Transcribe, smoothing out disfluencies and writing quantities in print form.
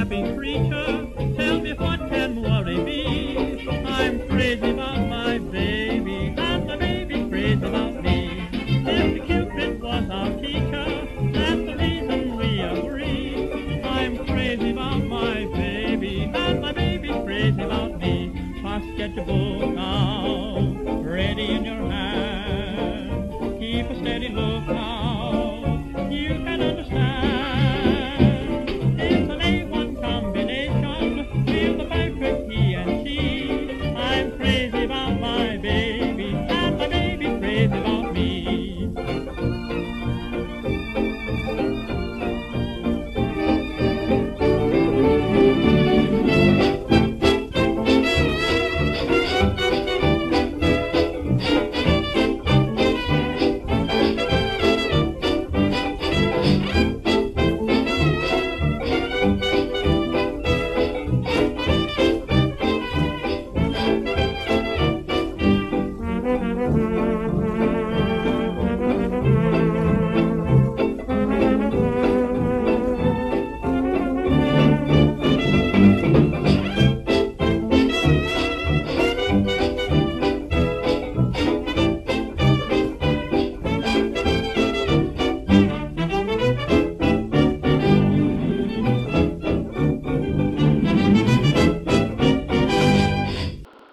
loving creature. Tell me what can worry me? I'm crazy about my baby, and my baby's crazy about me. If Cupid was our teacher, that's the reason we agree. I'm crazy about my baby, and my baby's crazy about me. First get your book out, ready in your hand. Keep a steady look